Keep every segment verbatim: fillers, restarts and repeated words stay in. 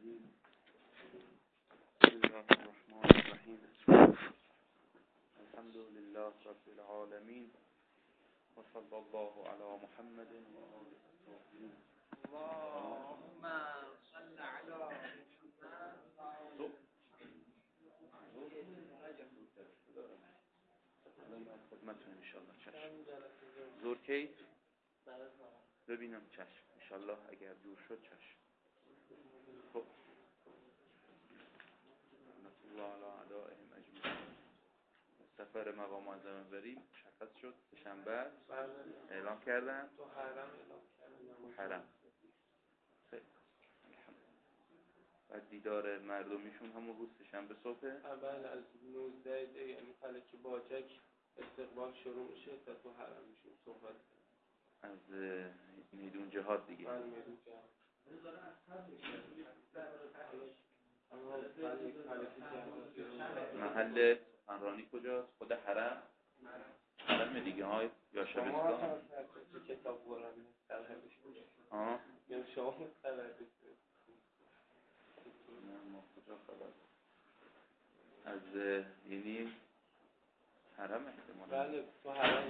بسم الله الرحمن الرحیم. الحمد لله رب العالمین و صلی الله علی محمد و آله الطاهرین. اللهم صل علی محمد. خدمتتون ان شاء الله. چشم. زور کی؟ ببینم. چشم. ان شاء الله اگر دور شد چشم. خب. الله علی اعدائهم اجمعین. سفر مقام معظم بریم مشخص شد. شنبه اعلام کردن. تو حرم اعلام کردن. حرم. خیلی. بعد دیدار مردمیشون همون روز شنبه صبح. اول از نوزده دی یعنی فلک باجک استقبال شروع میشه تا تو حرم میشون صحبت از میدون جهاد دیگه. من میدون جهاد. محل سخنرانی کجاست؟ خود حرم؟ حرم دیگه های یا شبستان؟ تو کتاب قرآن خبرش کجاست؟ آه؟ یا شما خبرش نه ما کجا خبر؟ از یعنی حرم احتمال؟ بله تو حرم.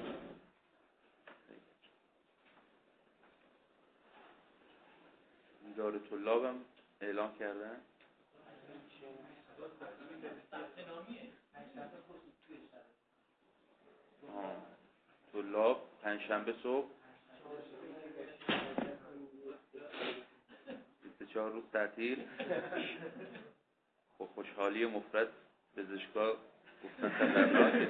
دار طلابم اعلام کردن؟ آه. طلاب پنجشنبه صبح بیست و چهار روز تعطیل. خب خوشحالی مفرد پزشکا گفتن خطرناکه.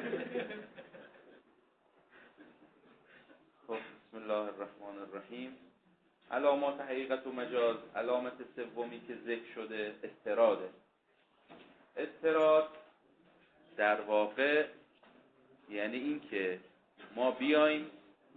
خب بسم الله الرحمن الرحیم. علامات حقیقت و مجاز. علامت سومی که ذکر شده استراده. استراد در واقع یعنی این که ما بیایم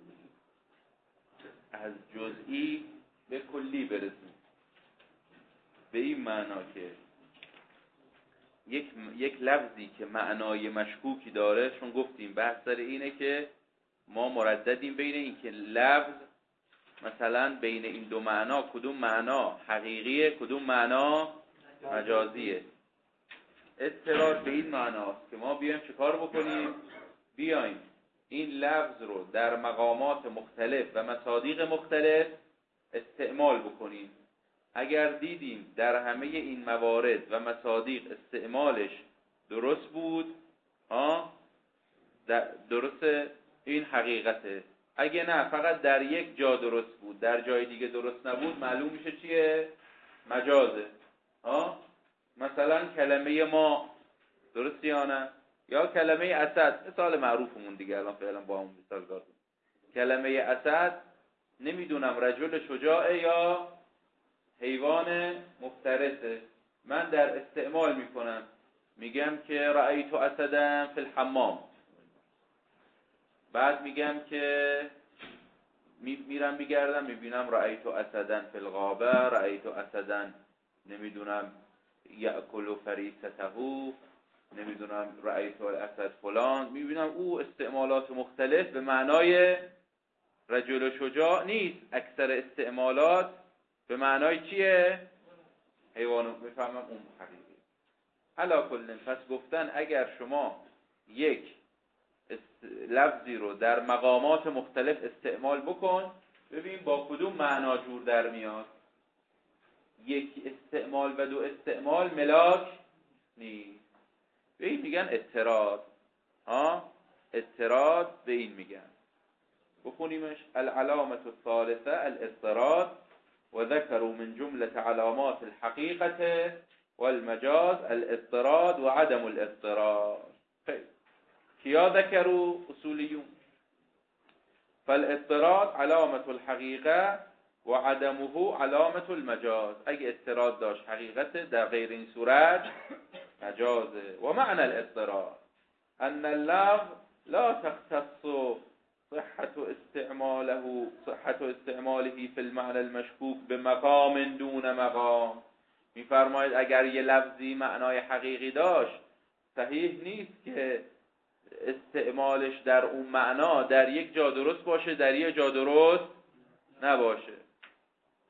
از جزئی به کلی برسیم. به این معنا که یک یک لفظی که معنای مشکوکی داره، چون گفتیم بحث سر اینه که ما مرددیم بین این که لفظ مثلا بین این دو معنا کدوم معنا حقیقیه کدوم معنا مجازیه. استراد به این معناست که ما بیایم چه کار بکنیم؟ بیایم این لفظ رو در مقامات مختلف و مصادیق مختلف استعمال بکنیم. اگر دیدیم در همه این موارد و مصادیق استعمالش درست بود، ها درست، این حقیقته. اگه نه فقط در یک جا درست بود در جای دیگه درست نبود، معلوم میشه چیه؟ مجازه. ها مثلا کلمه ما درست یا نه؟ یا کلمه اسد، مثال معروفمون دیگه الان فعلا با همون مثال کردیم. کلمه اسد نمیدونم رجل شجاعه یا حیوان مفترسه. من در استعمال میکنم میگم که رأیت اسدا فی الحمام، بعد میگم که میرم میگردم میبینم رأیت اسدا فی الغابه، رأیت اسدا نمیدونم یأکل فریسته، نمیدونم رأیت الاسد فلان. میبینم او استعمالات مختلف به معنای رجل شجاع نیست. اکثر استعمالات به معنای چیه؟ حیوان. بفهمم اون حقیقی. علا کل پس گفتن اگر شما یک است... لفظی رو در مقامات مختلف استعمال بکن، ببین با کدوم معنا جور در میاد. یک استعمال و دو استعمال ملاک نیست. به این میگن اضطراد. ها اضطراد به این میگن. بخونیمش. العلامة الثالثة الاضطراد و ذکروا من جملة علامات الحقیقة والمجاز الاضطراد و عدم الاضطراد. خیلی کیا ذکروا؟ اصولیون. فالاضطراد علامة الحقیقة و عدمه علامة المجاز. اگه اضطراد داشت حقیقت، در غیر این صورت مجازه. و معنى الاضطراد ان اللفظ لا تختص صحة استعماله صحة استعماله في المعنى المشكوك بمقام دون مقام. میفرماید اگر یه لفظی معنای حقیقی داشت، صحیح نیست که استعمالش در اون معنا در یک جا درست باشه در یک جا درست نباشه. و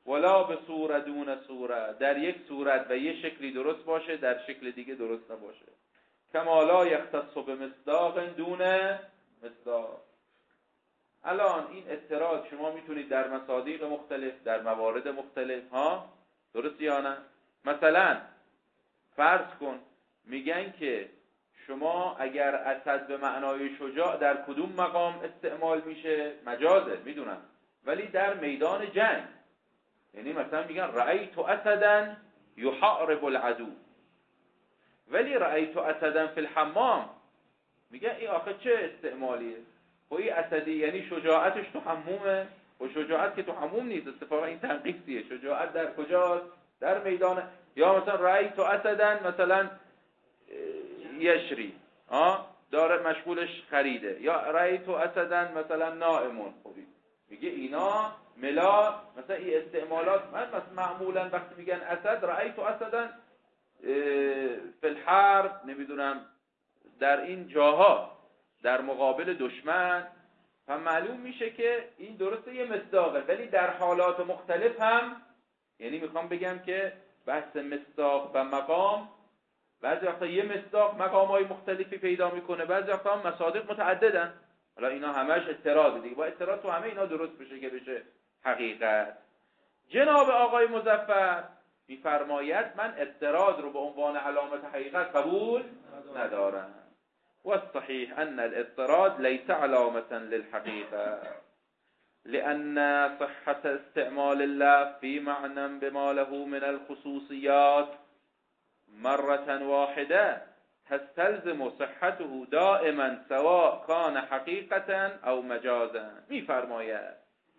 ولا به صورت دون صورت، در یک صورت و یک شکلی درست باشه در شکل دیگه درست نباشه. کما لا یختص بمصداق دون مصداق. الان این اعتراض شما میتونید در مصادیق مختلف، در موارد مختلف، ها درست یا نه؟ مثلا فرض کن میگن که شما اگر اسد به معنای شجاع در کدوم مقام استعمال میشه؟ مجازه، میدونم، ولی در میدان جنگ. یعنی مثلا میگن رأیت اسدا یحارب العدو، ولی رأیت اسدا فی الحمام، میگن این آخه چه استعمالیه؟ و این اسدی یعنی شجاعتش تو حمومه، و شجاعت که تو حموم نیست، اتفاقا این تنقیصیه. شجاعت در کجاست؟ در میدان. یا مثلا رأیت اسدا مثلا یشری، ها داره مشغولش خریده، یا رأیت اسدا مثلا نائمون. خوبی میگه اینا ملا، مثلا این استعمالات من مثلا معمولا وقتی میگن اسد رأیت اسدا فی الحرب، نمیدونم در این جاها در مقابل دشمن، هم معلوم میشه که این درسته یه مصداقه، ولی در حالات مختلف هم، یعنی میخوام بگم که بحث مصداق و مقام بعضی وقتا یه مصداق مقام‌های مختلفی پیدا میکنه، بعضی وقتا هم مصادیق متعددن. حالا اینا همش اعتراض دیگه، با اعتراض تو همه اینا درست بشه که بشه حقیقت. جناب آقای مظفر میفرماید من اعتراض رو به عنوان علامت حقیقت قبول ندارم. والصحيح أن الاضطراد ليس علامة للحقيقة، لأن صحة استعمال الله في معنى بما له من الخصوصيات مرة واحدة تستلزم صحته دائما سواء كان حقيقة أو مجازا. میفرماید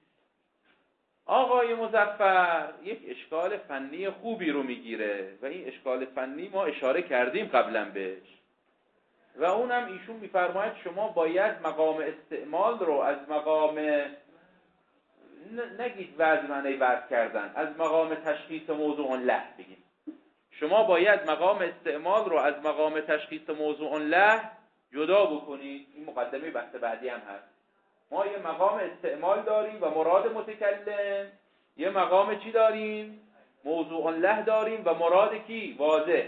آقای مظفر یک اشکال فنی خوبی رو میگیره و این اشکال فنی ما اشاره کردیم قبلا بهش، و اونم ایشون میفرماید شما باید مقام استعمال رو از مقام نگید وضع معنی بحث کردن، از مقام تشخیص موضوع له بگید. شما باید مقام استعمال رو از مقام تشخیص موضوع له جدا بکنید. این مقدمه بحث بعدی هم هست. ما یه مقام استعمال داریم و مراد متکلم، یه مقام چی داریم؟ موضوع له داریم و مراد کی؟ واضح.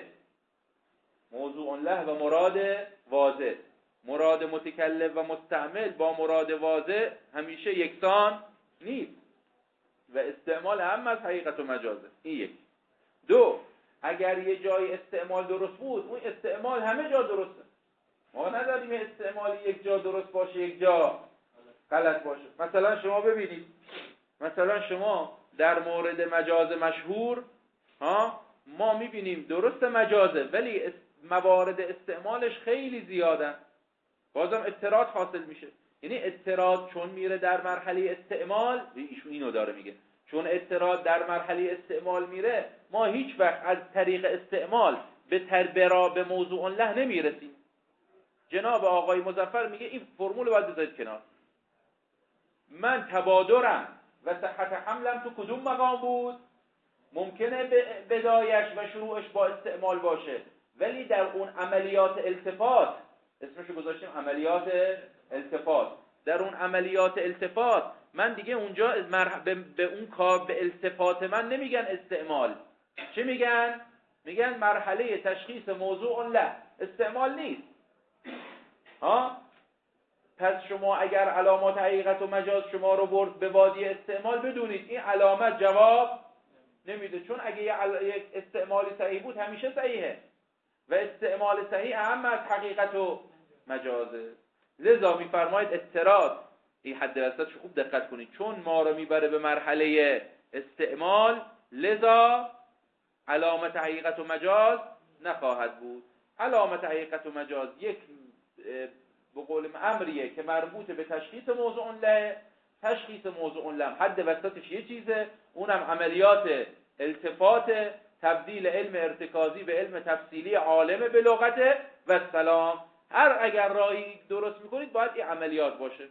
موضوع له و مراد واضح. مراد متکلم و مستعمل با مراد واضح همیشه یکسان نیست و استعمال هم از حقیقت و مجازه. این یک. دو، اگر یه جای استعمال درست بود، اون استعمال همه جا درسته. ما نداریم استعمال یک جا درست باشه یک جا غلط باشه. مثلا شما ببینید، مثلا شما در مورد مجاز مشهور ها ما میبینیم درست مجازه، ولی موارد استعمالش خیلی زیاده، بازم اضطراد حاصل میشه. یعنی اضطراد چون میره در مرحله استعمال، ایشون اینو داره میگه، چون اضطراد در مرحله استعمال میره، ما هیچ وقت از طریق استعمال به تربرا به موضوع له نمیرسیم. جناب آقای مظفر میگه این فرمول باید بذارید کنار. من تبادرم و صحت حملم تو کدوم مقام بود؟ ممکنه بدایش و شروعش با استعمال باشه، ولی در اون عملیات التفات، اسمشو گذاشتیم عملیات التفات، در اون عملیات التفات من دیگه اونجا به اون کار به التفات من نمیگن استعمال. چه میگن؟ میگن مرحله تشخیص موضوع له، استعمال نیست. ها؟ پس شما اگر علامات حقیقت و مجاز شما رو برد به وادی استعمال، بدونید این علامت جواب نمیده، چون اگه یک استعمال صحیح بود همیشه صحیحه و استعمال صحیح اهم از حقیقت و مجازه. لذا میفرماید اضطراد، این حد وسطش خوب دقت کنید، چون ما رو میبره به مرحله استعمال، لذا علامت حقیقت و مجاز نخواهد بود. علامت حقیقت و مجاز یک به قول امریه که مربوط به تشخیص موضوع له. تشخیص موضوع له حد وسطش یه چیزه، اونم عملیات التفات، تبدیل علم ارتکازی به علم تفصیلی عالم به لغت و سلام. هر اگر راهی درست میکنید باید این عملیات باشه،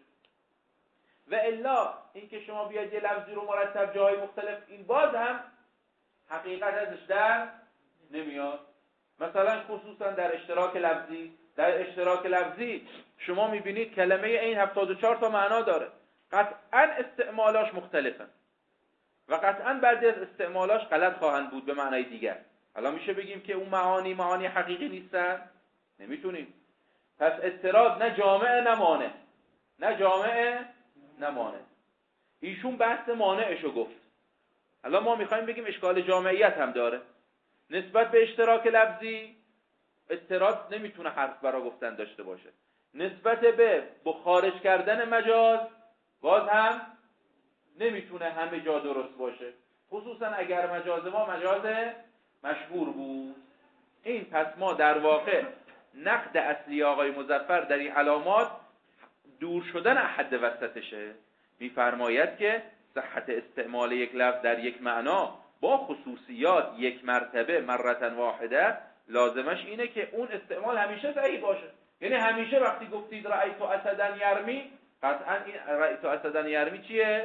و الا اینکه شما بیاید یه لفظی رو مرتب جاهای مختلف، این باز هم حقیقت ازش در نمیاد. مثلا خصوصا در اشتراک لفظی، در اشتراک لفظی شما میبینید کلمه این هفتاد و چهار تا معنا داره، قطعا استعمالاش مختلفه. و قطعا بعضی از استعمالاش غلط خواهند بود به معنای دیگر. حالا میشه بگیم که اون معانی معانی حقیقی نیستن؟ نمیتونیم. پس اضطراد نه جامع نه مانع، نه جامع نه مانع. ایشون بحث مانعشو گفت. حالا ما میخوایم بگیم اشکال جامعیت هم داره. نسبت به اشتراک لفظی اضطراد نمیتونه حرف برا گفتن داشته باشه. نسبت به خارج کردن مجاز باز هم نمیتونه همه جا درست باشه، خصوصا اگر مجاز ما مجاز مشهور بود. این پس ما در واقع نقد اصلی آقای مظفر در این علامات دور شدن حد وسطشه. میفرماید که صحت استعمال یک لفظ در یک معنا با خصوصیات یک مرتبه مرتن واحده لازمش اینه که اون استعمال همیشه صحیح باشه. یعنی همیشه وقتی گفتید رأیت اسدن یرمی، قطعا این رأیت اسدن یرمی چیه؟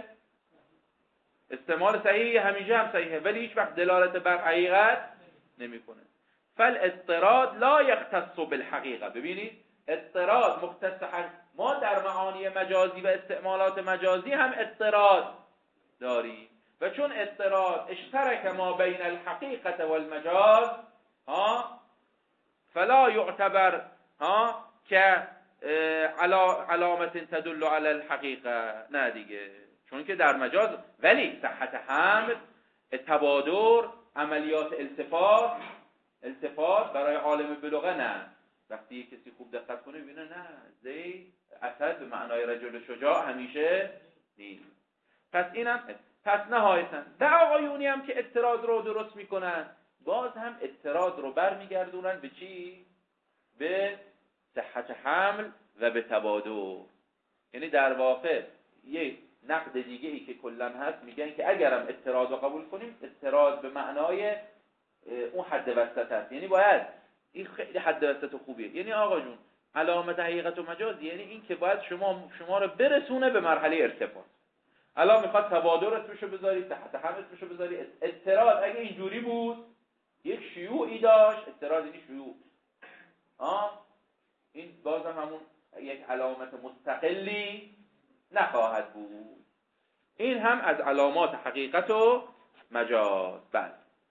استعمال صحیح، همیشه هم صحیحه، ولی هیچ وقت دلالت بر حقیقت نمیکنه. فالاضطراد لا یختص بالحقیقه. ببینید اضطراد مختص حق. ما در معانی مجازی و استعمالات مجازی هم اضطراد داریم و چون اضطراد اشترک ما بین الحقیقه والمجاز ها فلا يعتبر ها که علامت تدل علی الحقیقه، نه دیگه، چون که در مجاز. ولی صحت حمل، تبادر، عملیات التفات التفات برای عالم بلغه نه. وقتی یک کسی خوب دقت کنه ببینه نه زید اسد به معنای رجل شجاع همیشه نیست. پس اینم پس نهایتاً در آقایونی هم که اضطراد رو درست میکنن باز هم اضطراد رو برمیگردونن به چی؟ به صحت حمل و به تبادر. یعنی در واقع یک نقد دیگه ای که کلا هست میگن که اگرم اضطراد رو قبول کنیم اضطراد به معنای اون حد وسط هست. یعنی باید این خیلی حد وسط خوبیه. یعنی آقا جون علامت حقیقت و مجاز یعنی این که باید شما شما رو برسونه به مرحله ارتباط. الان میخواد تبادر اسمشو بذاری، صحت حمل اسمشو بذاری. اضطراد اگه اینجوری بود یک شیوعی داشت، اضطراد یعنی شیوع، آه این بازم همون یک علامت مستقلی نخواهد بود. این هم از علامات حقیقت و مجاز. بله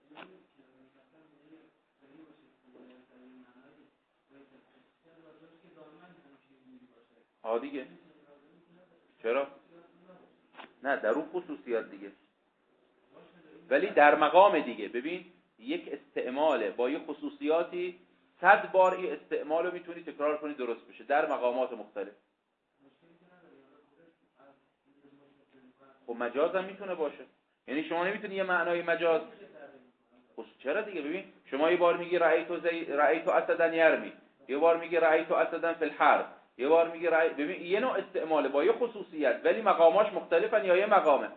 ها دیگه. چرا؟ نه در اون خصوصیات دیگه، ولی در مقام دیگه. ببین یک استعماله با یه خصوصیاتی صد بار این استعمال رو میتونی تکرار کنی درست بشه در مقامات مختلف. خب مجاز هم میتونه باشه. یعنی شما نمیتونی یه معنای مجاز خب چرا دیگه. ببین شما یه بار میگی رأیتو زی... رأیتو اسدن یرمی، یه بار میگی رأیتو اسدن فی الحرب، یه بار میگی رأی. ببین یه نوع استعماله با یه خصوصیت ولی مقاماش مختلفن یا یه مقامه.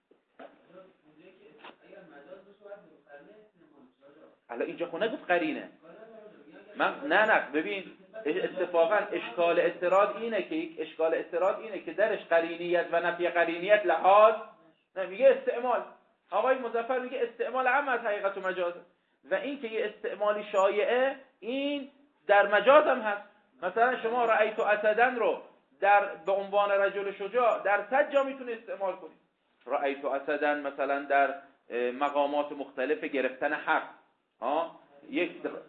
حالا اینجا خونه گفت قرینه. من نه نه ببین اتفاقا اشکال اضطراد اینه که یک اشکال اضطراد اینه که درش قرینیت و نفی قرینیت لحاظ نه. میگه استعمال، آقای مظفر میگه استعمال عام از حقیقت و مجاز و این که یه استعمالی شایعه این در مجاز هم هست. مثلا شما رأیت اسدن رو در به عنوان رجل شجاع در صد جا میتونه استعمال کنید. رأیت اسدن مثلا در مقامات مختلف گرفتن حق ها یک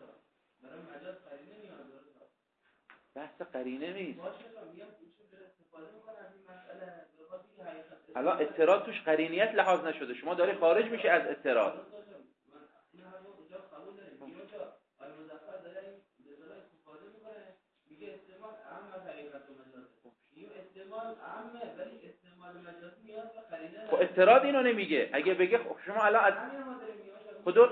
بحث قرینه نیست. حالا اضطراد توش قرینیت لحاظ نشده، شما داری خارج میشه از اضطراد. خب اضطراد اینو نمیگه. اگه بگه خب شما الان از خدا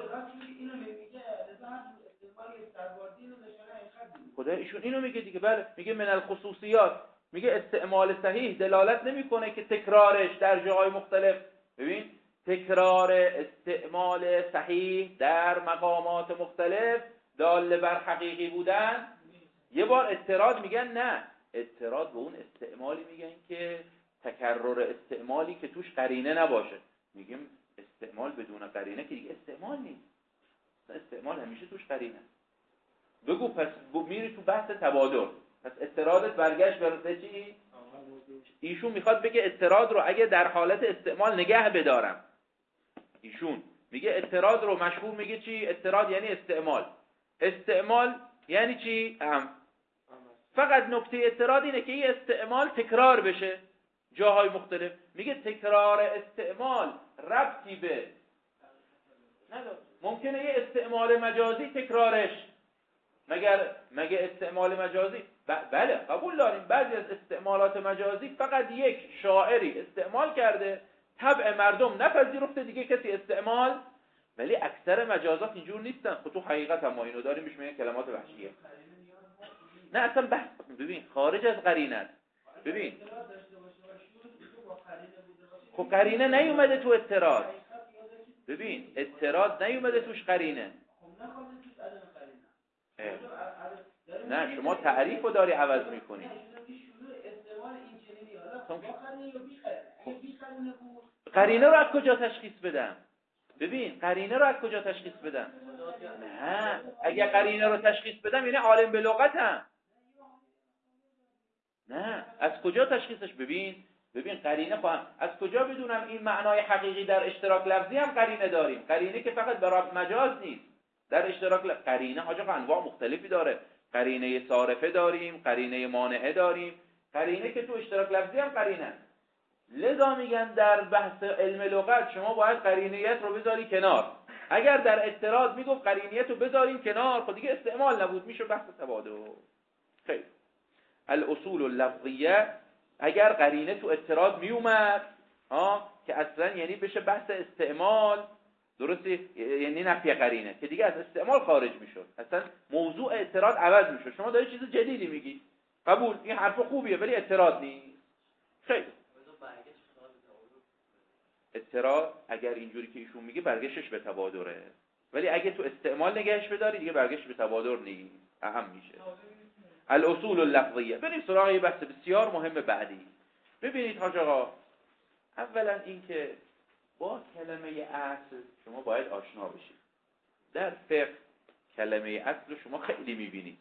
خدا ایشون اینو میگه دیگه. بله میگه من الخصوصیات، میگه استعمال صحیح دلالت نمیکنه که تکرارش در جاهای مختلف. ببین تکرار استعمال صحیح در مقامات مختلف دال بر حقیقی بودن. یه بار اضطراد میگن نه، اضطراد به اون استعمالی میگن که تکرر استعمالی که توش قرینه نباشه. میگیم استعمال بدون قرینه که دیگه استعمال نیست. استعمال همیشه توش قرینه. بگو پس میری تو بحث تبادر. پس اضطرادت برگشت برسه چی؟ ایشون میخواد بگه اضطراد رو اگه در حالت استعمال نگه بدارم ایشون میگه اعتراض رو مشهور میگه چی؟ اعتراض یعنی استعمال. استعمال یعنی چی؟ ام. فقط نکته اعتراض اینه که این استعمال تکرار بشه جاهای مختلف. میگه تکرار استعمال ربطی به نداره. ممکنه یه استعمال مجازی تکرارش مگر مگه استعمال مجازی ب... بله قبول داریم بعضی از استعمالات مجازی فقط یک شاعری استعمال کرده طبع مردم نپذیرفته دیگه کسی استعمال، ولی اکثر مجازات اینجور نیستن. خب تو حقیقت هم ما اینو داریم بهش میگن کلمات وحشیه. نه اصلا بحث ببین خارج از قرینه است. ببین خب قرینه نیومده تو اعتراض. ببین اعتراض نیومده توش قرینه. نه شما تعریف رو داری عوض میکنی. قرینه رو از کجا تشخیص بدم؟ ببین قرینه رو از کجا تشخیص بدم؟ نه اگه قرینه رو تشخیص بدم یعنی عالم به لغتم. نه از کجا تشخیصش؟ ببین ببین قرینه خواهم از کجا بدونم این معنای حقیقی در اشتراک لفظی هم قرینه داریم. قرینه که فقط برای مجاز نیست، در اشتراک لفظ قرینه حاجا انواع مختلفی داره. قرینه صارفه داریم، قرینه مانعه داریم، قرینه که تو اشتراک لفظی هم قرینه. لذا میگن در بحث علم لغت شما باید قرینیت رو بذاری کنار. اگر در اعتراض میگفت قرینیت رو بذاریم کنار خب دیگه استعمال نبود، میشه بحث تبادل. خیلی الاصول اللفظیه اگر قرینه تو اعتراض میومد ها که اصلا یعنی بشه بحث استعمال، درسته؟ یعنی نفی قرینه که دیگه از استعمال خارج میشد، اصلا موضوع اعتراض عوض میشد. شما داری چیز جدیدی میگی، قبول، این حرف خوبیه ولی اعتراض نیست. خیلی اعتراض اگر اینجوری که ایشون میگه برگشتش به تبادره، ولی اگه تو استعمال نگهش بداری دیگه برگشت به تبادر نیست، اهم میشه. الاصول اللفظیه. بریم سراغ یه بحث بسیار مهم بعدی. ببینید حاج آقا، اولا این که با کلمه اصل شما باید آشنا بشید. در فقه کلمه اصل شما خیلی میبینید،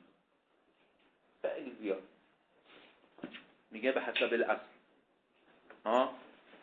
خیلی زیاد. میگه به حسب الاصل ها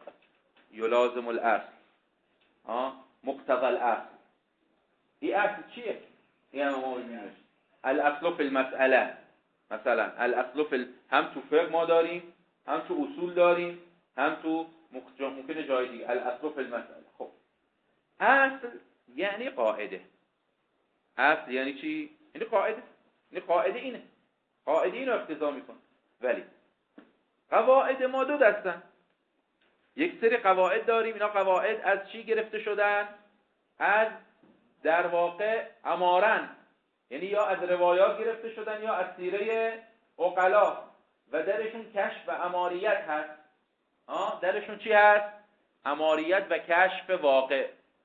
یلازم الاصل ها مقتضى الاصل. این اصل چیه؟ این هم ما میبینیم الاصل فی المسئله. مثلا الاصل فی هم تو فقه ما داریم، هم تو اصول داریم، هم تو ممکنه جای دیگه. الاصل فی المسئله. خب اصل یعنی قاعده. اصل یعنی چی؟ یعنی قاعده. یعنی قاعده اینه، قاعده اینو اقتضا میکنه. ولی قواعد ما دو دستن. یک سری قواعد داریم، اینا قواعد از چی گرفته شدن؟ از در واقع امارن، یعنی یا از روایات گرفته شدن یا از سیره عقلا و درشون کشف و اماریت هست. آه درشون چی هست؟ اماریت و کشف واقع.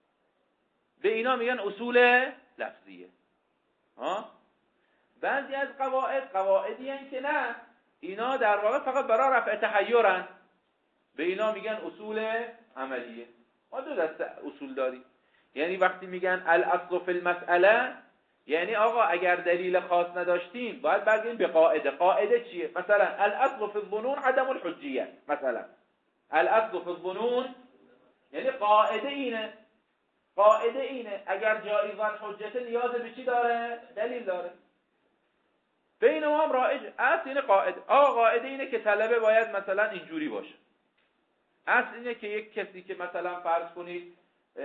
به اینا میگن اصول لفظیه. آه بعضی از قواعد قواعدی هستند که نه، اینا در واقع فقط برای رفع تحیرن، به اینا میگن اصول عملیه. ما دو دسته اصول داریم. یعنی وقتی میگن الاصل فی المسئله یعنی آقا اگر دلیل خاص نداشتیم باید برگردیم به قاعده. قاعده چیه؟ مثلا الاصل فی الظنون عدم الحجیه. مثلا الاصل فی الظنون یعنی قاعده اینه، قاعده اینه اگر جایی ظن حجت نیاز به چی داره؟ دلیل داره. بین ما هم رایجه. اصل اینه قاعده. آقا قاعده اینه که طلبه باید مثلا اینجوری باشه. اصل اینه که یک کسی که مثلا فرض کنید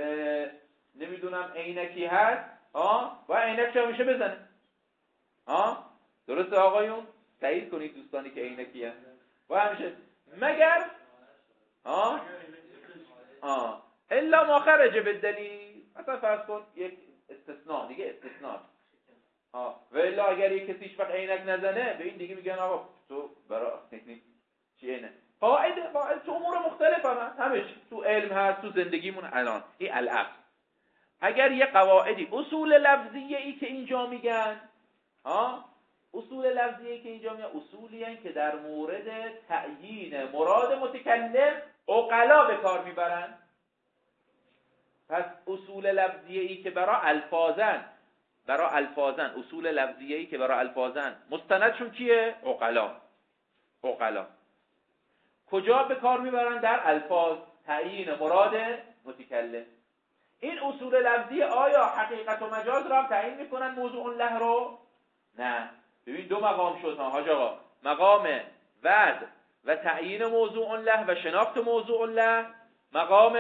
نمیدونم عینکی هست، آه و عینکش همیشه بزنه. آه درسته آقایون؟ تایید کنید دوستانی که عینکی هست و همیشه مگر آه آه الا ما خرج بالدلیل. مثلا فرض کن یک استثناء دیگه، استثناء آه و الا اگر یک کسی هیچ وقت عینک نزنه به این دیگه میگن آقا تو برای چی اینه؟ قاعده قاعده تو امور مختلف هم همش تو علم هست، تو زندگیمون الان. این الاصل. اگر یه قواعدی اصول لفظیه ای که اینجا میگن ها اصول لفظیه ای که اینجا میگن اصولی هستند که در مورد تعیین مراد متکلم عقلا به کار میبرن. پس اصول لفظیه ای که برای الفاظن برای الفاظن اصول لفظیه ای که برای الفاظن مستندشون کیه؟ عقلا. عقلا کجا به کار میبرن؟ در الفاظ، تعیین مراد متکلم. این اصول لفظی آیا حقیقت و مجاز را هم تعیین میکنن موضوع له رو؟ نه. ببین دو مقام شد ها حاج آقا، مقام وضع و تعیین موضوع له و شناخت موضوع له، مقام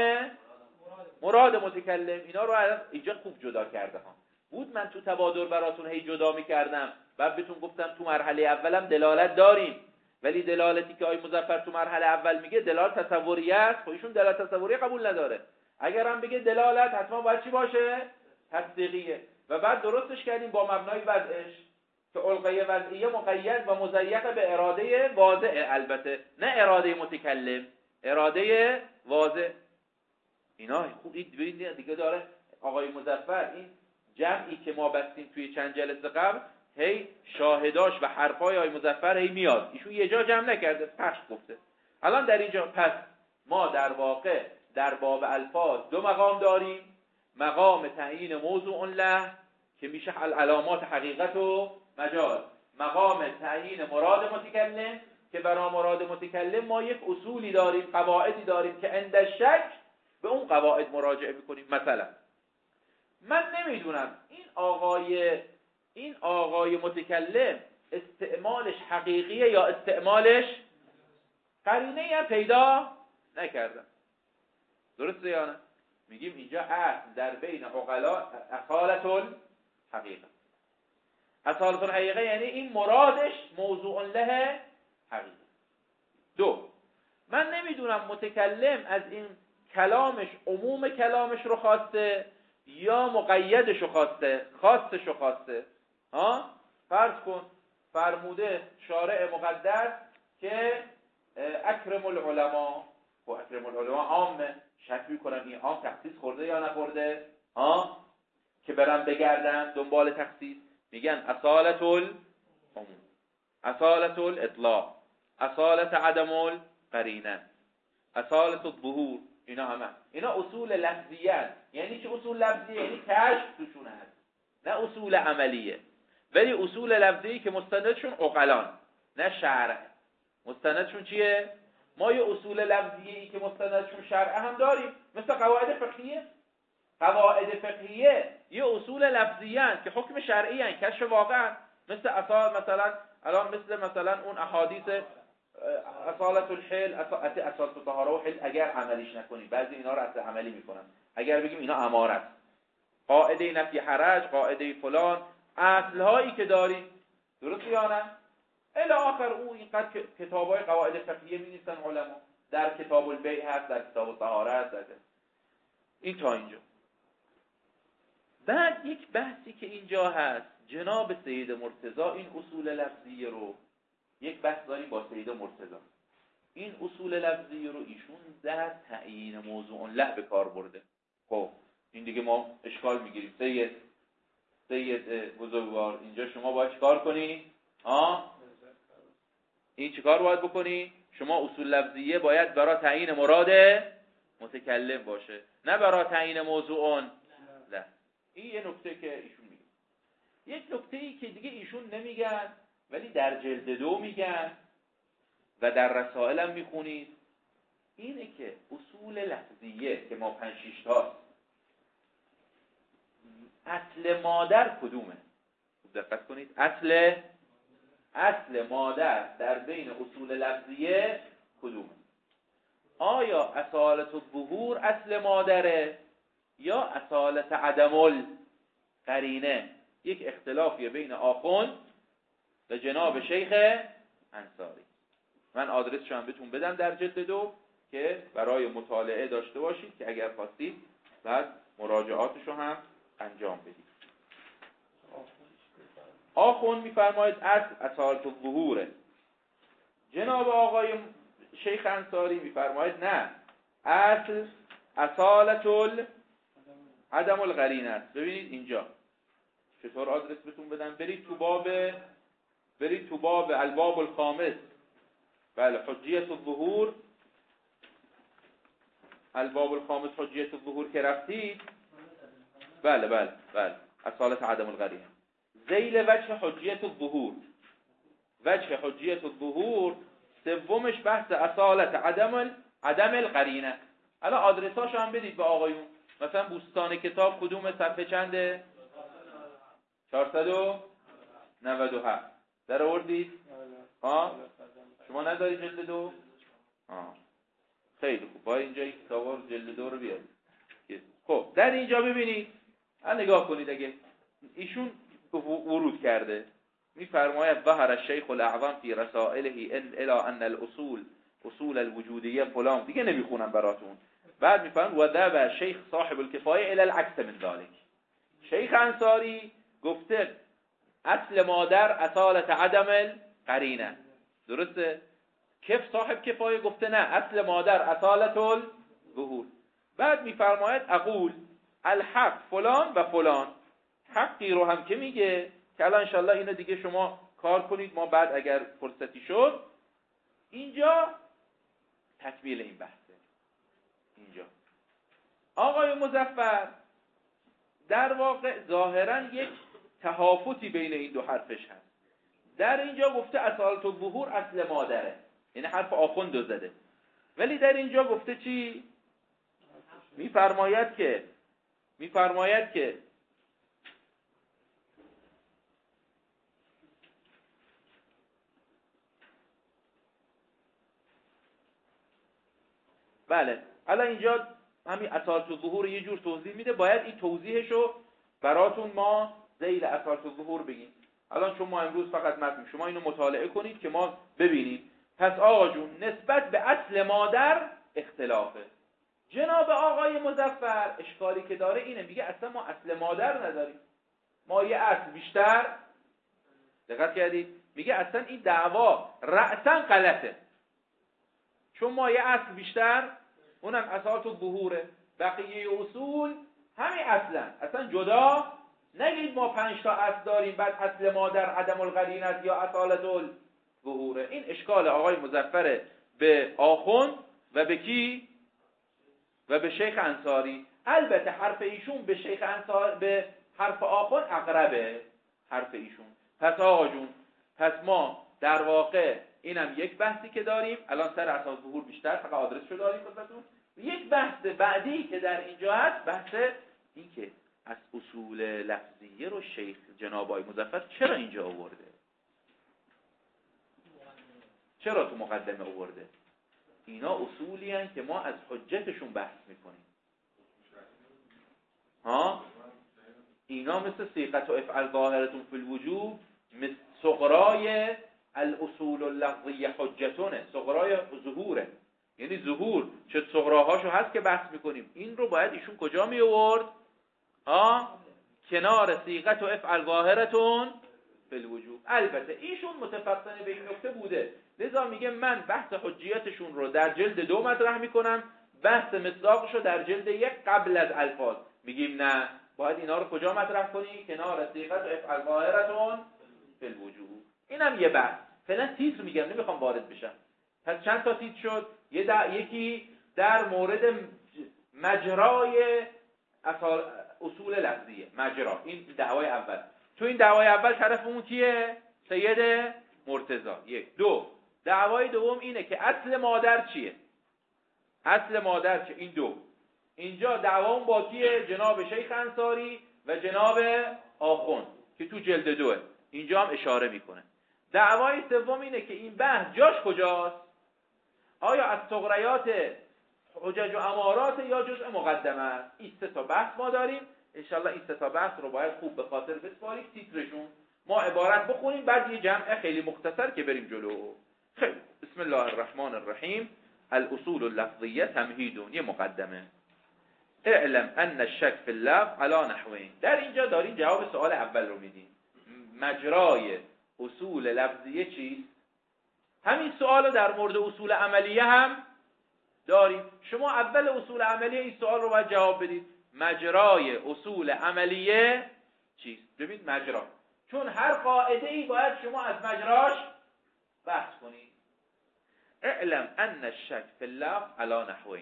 مراد متکلم. اینا رو اینجا خوب جدا کرده ها. بود من تو تبادر براتون هی جدا میکردم، بعد بهتون گفتم تو مرحله اولم دلالت داریم، ولی دلالتی که آقای مظفر تو مرحله اول میگه دلالت تصوریه است. خب ایشون دلالت تصوریه قبول نداره. اگر هم بگه دلالت حتما باید چی باشه؟ تصدیقیه. و بعد درستش کردیم با مبنای وضعش که علقه وضعیه مقید و مضیق به اراده واضحه، البته نه اراده متکلم، اراده واضح. اینا خوب این دیگه داره آقای مظفر این جمعی که ما بستیم توی چند جلسه قبل، هی شاهداش و حرفای آقای مظفر هی میاد. ایشون یه جا جمع نکرده، پخش گفته. الان در اینجا پس ما در واقع در باب الفاظ دو مقام داریم. مقام تعیین موضوع له که میشه علامات حقیقت و مجاز، مقام تعیین مراد متکلم که برای مراد متکلم ما یک اصولی داریم، قواعدی داریم که عند شک به اون قواعد مراجعه میکنیم. مثلا من نمیدونم این آقای این آقای متکلم استعمالش حقیقیه یا استعمالش قرینه هم پیدا نکردم. درسته یا نه؟ میگیم اینجا اصل در بین عقلا اصالت الحقیقه. اصالت الحقیقه یعنی این مرادش موضوع له حقیقه. دو، من نمیدونم متکلم از این کلامش عموم کلامش رو خواسته یا مقیدش رو خواسته، خاصش رو خواسته. ها؟ فرض کن فرموده شارع مقدس که اکرم العلماء، و اکرم العلماء عامه، شک میکنم این عام تخصیص خورده یا نخورده؟ ها؟ که برم بگردم دنبال تخصیص، میگن اصالت العموم، اصالت الاطلاق، اصالت عدم القرینه، اصالت الظهور. اینا همه اینا اصول لفظیه. یعنی چه اصول لفظیه؟ یعنی کشف توشون هست، نه اصول عملیه. ولی اصول لفظی که مستندشون عقلان نه شرع. مستندشون چیه؟ ما یه اصول لفظی که مستندشون شرع هم داریم، مثل قواعد فقهیه. قواعد فقهیه یه اصول لفظیه که حکم شرعی هستند، کشف واقعا. مثل اصال مثلا الان مثل مثلا اون احادیث اصالت الحل، اصالت الطهاره و حل، اگر عملیش نکنی، بعضی اینا رو اصلا عملی میکنن. اگر بگیم اینا امارت، قاعده نفی حرج، قاعده فلان، اصلهایی که داریم، درست یا نه؟ الی آخر او اینقدر کتابای قواعد فقهیه می‌نویسن علما، در کتاب البیع هست، در کتاب الطهاره هست. این تا اینجا. بعد یک بحثی که اینجا هست، جناب سید مرتضی این اصول لفظی رو یک بحث داریم با سید مرتضی. این اصول لفظی رو ایشون در تعیین موضوع له به کار برده. خب این دیگه ما اشکال میگیریم. سید سید بزرگوار اینجا شما باید چیکار کنی؟ ها؟ این چیکار باید بکنی؟ شما اصول لفظیه باید برای تعیین مراد متکلم باشه، نه برای تعیین موضوع له. این یه نکته که ایشون میگه. یک نکته ای که دیگه ایشون نمیگن ولی در جلد دو میگن و در رسائل هم میخونید، اینه که اصول لفظیه که ما پنج شیش تا اصل مادر کدومه؟ دقت کنید. اصل اصل مادر در بین اصول لفظیه کدومه؟ آیا اصالت الظهور اصل مادره یا اصالت عدم القرینه؟ یک اختلافیه بین آخوند و جناب شیخ انصاری. من آدرسشو هم بهتون بدم در جلد دو که برای مطالعه داشته باشید که اگر خواستید بعد مراجعاتشو هم انجام بدید. آخوند میفرماید اصل اصالت الظهوره. جناب آقای شیخ انصاری میفرماید نه، اصل اصالت عدم القرینه است. ببینید اینجا چطور آدرس بهتون بدم. برید تو باب برید تو باب الباب الخامس، بله، حجیت الظهور، الباب الخامس حجیت الظهور که رفتید، بله بله بله اصالت عدم القرینه. ذیل وجه حجیت الظهور، وجه حجیت الظهور سومش بحث اصالت عدم عدم القرینه. الان آدرساشو هم بدید به آقایون. مثلا بوستان کتاب کدوم صفحه چنده؟ چهارصد و نود و هفت. در آوردید؟ ها؟ شما نداری جلد دو؟ آه. خیلی خوب. با اینجا این کتابا رو جلد دو رو بیارید. خب در اینجا ببینید، نگاه کنید، اگه ایشون ورود کرده میفرماید ظهر الشیخ الاعظم فی رسائله ان الى ان الاصول اصول الوجودیه فلان، دیگه نمیخونم براتون. بعد میفرماید و ذهب شیخ صاحب الکفایه الی العکس من ذلك. شیخ انصاری گفته اصل مادر اصالت عدم القرینه، درسته؟ کف صاحب کفایه گفته نه، اصل مادر اصالت الظهور. بعد میفرماید اقول الحق فلان و فلان. حقی رو هم که میگه که الان انشالله اینو دیگه شما کار کنید، ما بعد اگر فرصتی شد اینجا تکمیل این بحثه. اینجا آقای مظفر در واقع ظاهرا یک تهافتی بین این دو حرفش هست. در اینجا گفته اصالت الظهور اصل مادره، یعنی حرف آخوند رو زده، ولی در اینجا گفته چی؟ میفرماید که میفرماید که بله الان اینجا همین اصالت الظهور یه جور توضیح میده، باید این توضیحشو براتون ما ذیل اصالت الظهور بگیم. الان شما امروز فقط متن شما اینو مطالعه کنید که ما ببینیم. پس آقا جون نسبت به اصل مادر اختلافه. جناب آقای مظفر اشکالی که داره اینه، میگه اصلا ما اصل مادر نداریم، ما یه اصل بیشتر. دقت کردید؟ میگه اصلا این دعوا رأسا غلطه، چون ما یه اصل بیشتر، اونم اصالت الظهوره، بقیه اصول همین اصلا اصلا جدا نگید ما پنج تا اصل داریم بعد اصل مادر عدم القرینه است یا اصالت الظهوره. این اشکال آقای مظفر به آخوند و به کی؟ و به شیخ انصاری. البته حرف ایشون به شیخ انصاری، به حرف آخوند اقربه حرف ایشون. پس آقا جون، پس ما در واقع اینم یک بحثی که داریم الان سر اصالت الظهور بیشتر فقط آدرسشو داریم خدمتتون. یک بحث بعدی که در اینجا هست بحث این که از اصول لفظیه رو شیخ جناب آقای مظفر چرا اینجا آورده، چرا تو مقدمه آورده. اینا اصولی هستند که ما از حجتشون بحث میکنیم. ها اینا مثل صیغت و افعل ظاهرتون فی الوجوب، مثل صغرای الاصول اللفظیه حجتونه، صغرای ظهوره، یعنی ظهور چه صغراهاشو هست که بحث میکنیم. این رو باید ایشون کجا می آورد؟ ها کنار صیغت و افعل ظاهرتون فی الوجوب. البته ایشون متفطن به این نکته بوده، لذا میگه من بحث حجیتشون رو در جلد دو مطرح میکنم، بحث مصداقش رو در جلد یک قبل از الفاظ. میگیم نه، باید اینا رو کجا مطرح کنی؟ کنار صیغت و افعل ظاهرتون فی الوجوب. اینم یه بحث. فعلا تیتر میگم، نمیخوام وارد بشم. پس چند تا تیتر شد؟ یه در... یکی در مورد مجرای اصول لفظیه، مجرا، این دعوای اول. تو این دعوای اول طرفمون کیه؟ سید مرتضی. یک. دو، دعوای دوم اینه که اصل مادر چیه؟ اصل مادر چیه؟ این دو. اینجا دعوام با کیه؟ جناب شیخ انصاری و جناب آخوند که تو جلد دوه. اینجا هم اشاره میکنه. دعوای سوم اینه که این بحث جاش کجاست؟ آیا از صغریات حجج و امارات یا جزء مقدمه است؟ این سه تا بحث ما داریم. انشالله این سه تا بحث رو باید خوب به خاطر بسپارید. تیترشون ما عبارت بخونیم، بعد یه جمع خیلی مختصر که بریم جلو. خیلی بسم الله الرحمن الرحیم. الاصول اللفظیه تمهیدون، یه مقدمه. اعلم ان الشک فی اللفظ علی نحوین. در اینجا داریم جواب سوال اول رو میدیم. مجرای اصول لفظیه چیست؟ همین سوال رو در مورد اصول عملیه هم داریم. شما اول اصول عملیه این سوال رو باید جواب بدید. مجرای اصول عملیه چیست؟ ببین مجرا، چون هر قاعده ای باید شما از مجراش بحث کنید. اعلم ان الشک فی اللفظ علی نحوین.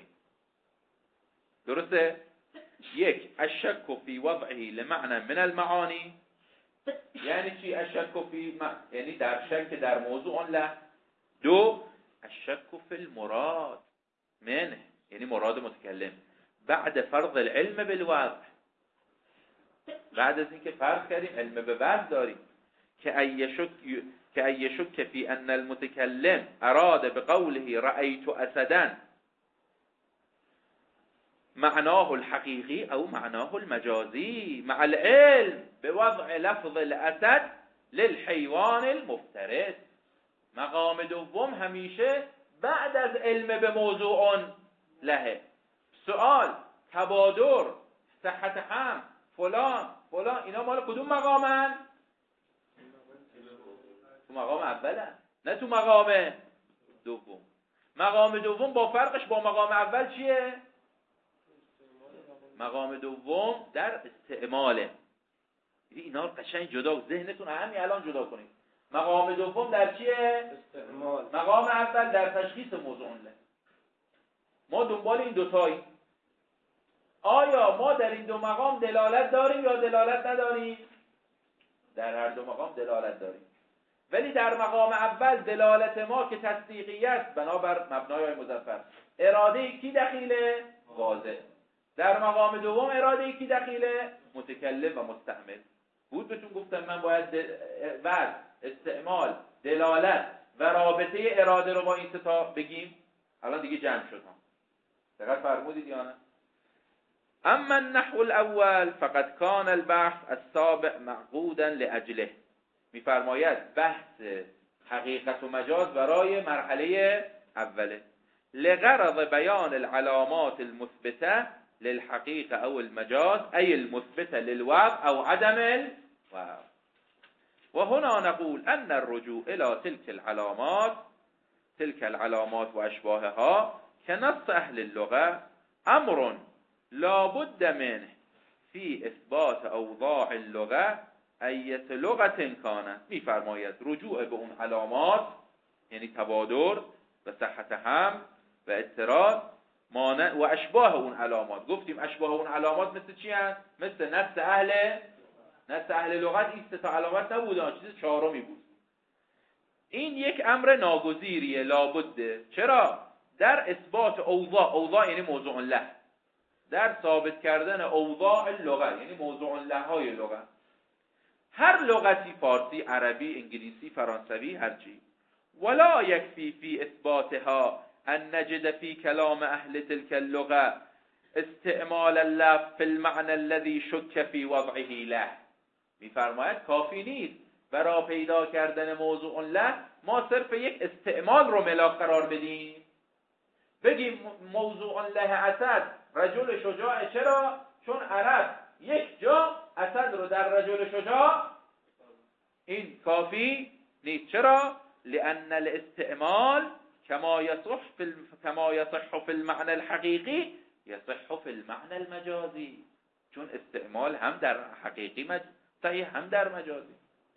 درسته؟ یک، الشک فی وضعه لمعنى من المعانی. یعنی چی الشک فی م... یعنی در شک در موضوع آن لفظ. دو، الشک فی المراد منه، یعنی مراد متکلم. بعد فرض العلم بالوضع، بعد از اینکه فرض کردیم علم به وضع داریم که ایشک که ایشک فی ان المتکلم اراد بقوله رأیت اسدا معناه الحقیقی او معناه المجازی مع العلم بوضع لفظ الاسد للحیوان المفترس. مقام دوم همیشه بعد از علم به موضوع له. سوال، تبادر، صحت هم، فلان فلان، اینا مال کدوم مقامن؟ تو مقام اوله، نه تو مقام دوم. مقام دوم با فرقش با مقام اول چیه؟ مقام دوم در استعماله. اینا قشنگ جدا، ذهنتون همین الان جدا کنید. مقام دوم در چیه؟ استعمال. مقام اول در تشخیص موضوع له. ما دنبال این دوتایی. آیا ما در این دو مقام دلالت داریم یا دلالت نداریم؟ در هر دو مقام دلالت داریم، ولی در مقام اول دلالت ما که تصدیقی است بنابر مبنای مظفر، اراده کی دخیله؟ واضح. در مقام دوم اراده کی دخیله؟ متکلم و مستعمل. بود بهتون گفتم من باید وضع، استعمال، دلالت و رابطه اراده رو با این ستا بگیم. الان دیگه جمع شد. دقیق فرمودید یا نه؟ اما النحو الاول فقد كان البحث السابق معقودا لاجله. میفرماید بحث حقیقت و مجاز برای مرحله اوله، لغرض بیان العلامات المثبته للحقيقة او المجاز ای المثبته للوضع او عدم الوضع. وهنا نقول ان الرجوع الى تلك العلامات تلك العلامات واشباهها كنص اهل اللغه امر لا بد منه في اثبات اوضاع اللغه ایت لغت کانه. میفرماید رجوع به اون علامات یعنی تبادر و صحت هم و اضطراد مانع و اشباه اون علامات. گفتیم اشباه اون علامات مثل چی هست؟ مثل نص اهل نص اهل لغت. این سه تا علامات نبودن، چیز چهارمی بود. این یک امر ناگزیریه، لابده. چرا؟ در اثبات اوضاع، اوضاع یعنی موضوع له، در ثابت کردن اوضاع لغت یعنی موضوع له های لغت. هر لغتی، فارسی، عربی، انگلیسی، فرانسوی، هرچی. ولا یکفی فی اثباتها ان نجد فی کلام اهل تلك اللغه استعمال اللفظ فی المعنى الذي شك فی وضعه له. میفرماید کافی نیست برای پیدا کردن موضوع له ما صرف یک استعمال رو ملاک قرار بدیم، بگیم موضوع له اسد رجل شجاع. چرا؟ چون عرب یک جا اسد رو در رجل شجاع. این کافی نیست. چرا؟ لأن الاستعمال كما يصح في كما يصح في المعنى الحقيقي يصح في المعنى المجازي. چون استعمال هم در حقیقی صحیح هم در مجازی.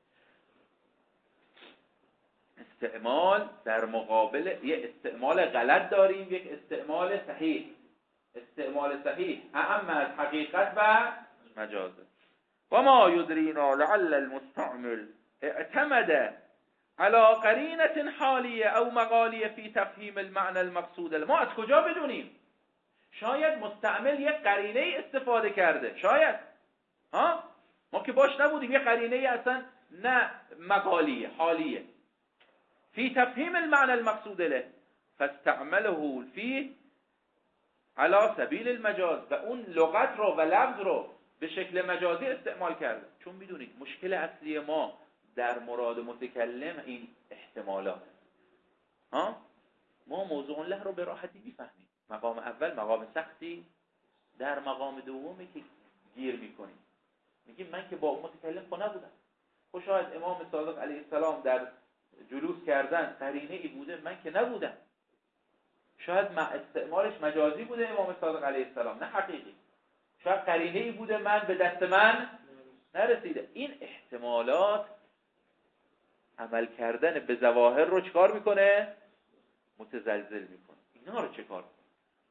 استعمال در مقابل یک استعمال غلط داریم، یک استعمال صحیح. استعمال صحیح اهم از حقیقت و مجازه. و ما یدرینا لعل المستعمل اعتمد على قرینة حالیه او مقالیه فی تفهیم المعنى المقصود. ما از کجا بدونیم؟ شاید مستعمل یک قرینه استفاده کرده، شاید ها ما که باش نبودیم، یک قرینه اصلا نه مقالیه، حالیه فی تفهیم المعنى المقصود له فاستعمله فيه على سبیل المجاز، و اون لغت رو و لفظ رو به شکل مجازی استعمال کرده. چون میدونید مشکل اصلی ما در مراد متکلم این احتمالات. ها ما موضوع له رو به راحتی میفهمیم. مقام اول مقام سختی، در مقام دومی که گیر میکنیم میگیم من که با متکلم خو نبودم، خب شاید امام صادق علیه السلام در جلوس کردن قرینه ای بوده من که نبودم، شاید استعمالش مجازی بوده امام صادق علیه السلام نه حقیقی، شاید قرینه ای بوده من به دست من نرسیده. این احتمالات عمل کردن به ظواهر رو چکار میکنه؟ متزلزل میکنه. اینا رو چکار کنه؟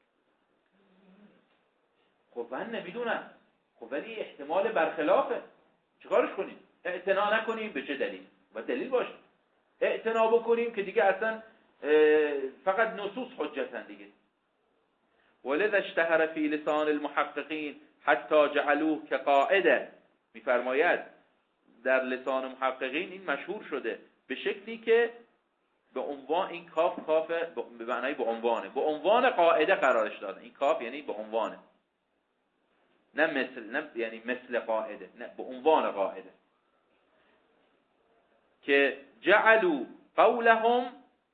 خب من نمیدونم، خب ولی احتمال برخلافه، چکارش کنیم؟ اعتنا نکنیم به چه دلیل؟ و دلیل باشه. اعتنا بکنیم که دیگه اصلا فقط نصوص حجتن دیگه. ولذا اشتهر فی لسان المحققین حتی جعلوه که قاعده. میفرماید در لسان محققین این مشهور شده به شکلی که به عنوان این کاف کاف به معنای به عنوانه، به عنوان قاعده قرارش دادن. این کاف یعنی به عنوانه، نه مثل، نه یعنی مثل قاعده، نه به عنوان قاعده. که جعلوا قولهم